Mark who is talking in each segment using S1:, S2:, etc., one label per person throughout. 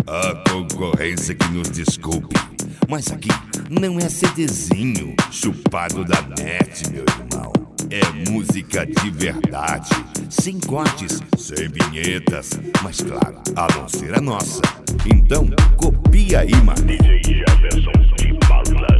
S1: A concorrência que nos desculpe, mas aqui não é CDzinho chupado da net, meu irmão. É música de verdade, sem cortes, sem vinhetas, mas claro, a não ser a nossa. Então, copia aí, mano. DJ Jefferson de Balança.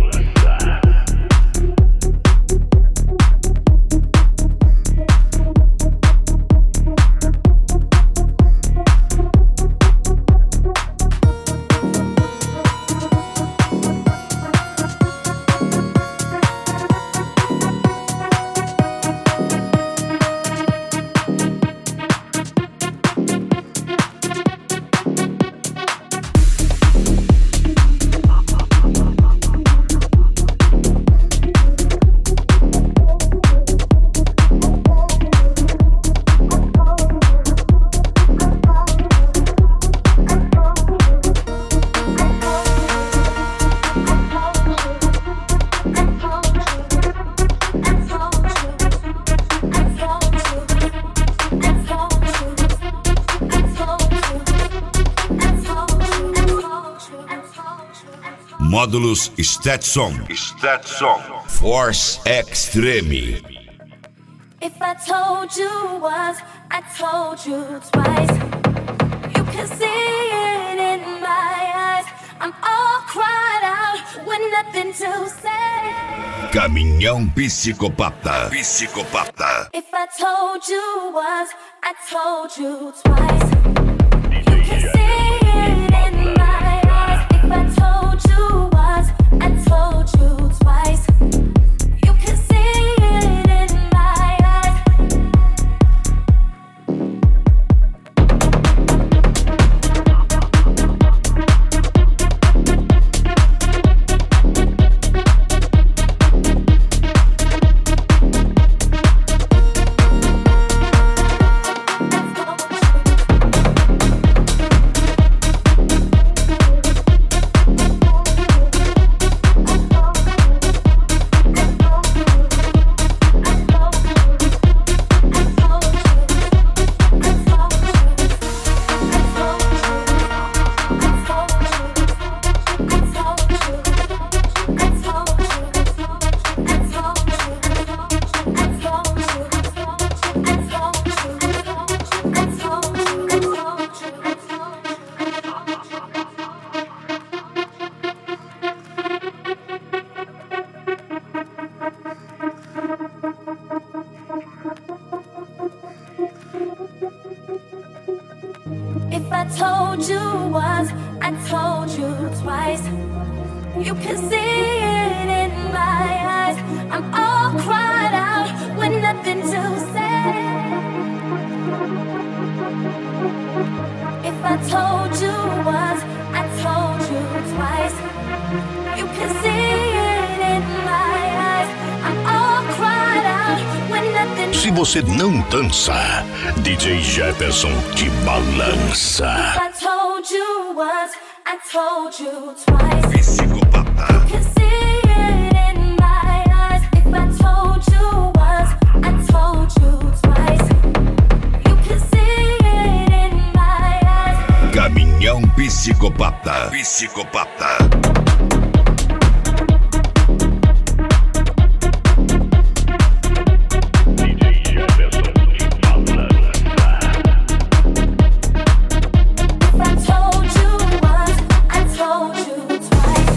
S1: Módulos Stetson Force Extreme.
S2: If I told you once, I told you twice. You can see it in my eyes. I'm all cried out with nothing to say.
S1: Caminhão Psicopata.
S2: If I told you once, I told you twice. You can see it in my eyes. If I told you once, I told you twice. You can see it in my eyes. If I told you once, I told you twice. You can see it in my eyes. I'm all cried out with nothing to say. If I told you once, I told you twice. You can see it in my eyes. I'm all cried out with nothing.
S1: Se você não dança, DJ Jefferson te balança.
S2: If I told you once, I told you twice.
S1: Psicopata.
S2: You can see it in my eyes. If I told you once, I told you twice. You can see it in my eyes.
S1: Caminhão Psicopata.
S2: If I told you once, I told you twice.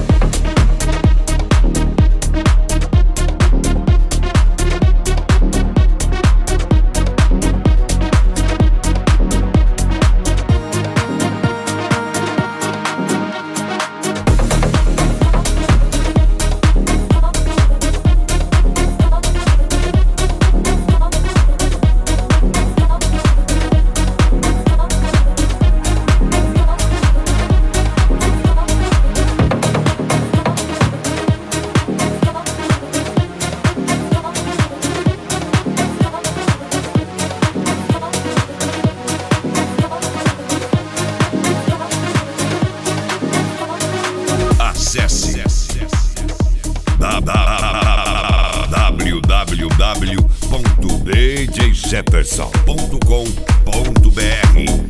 S1: Acesse www.djjefferson.com.br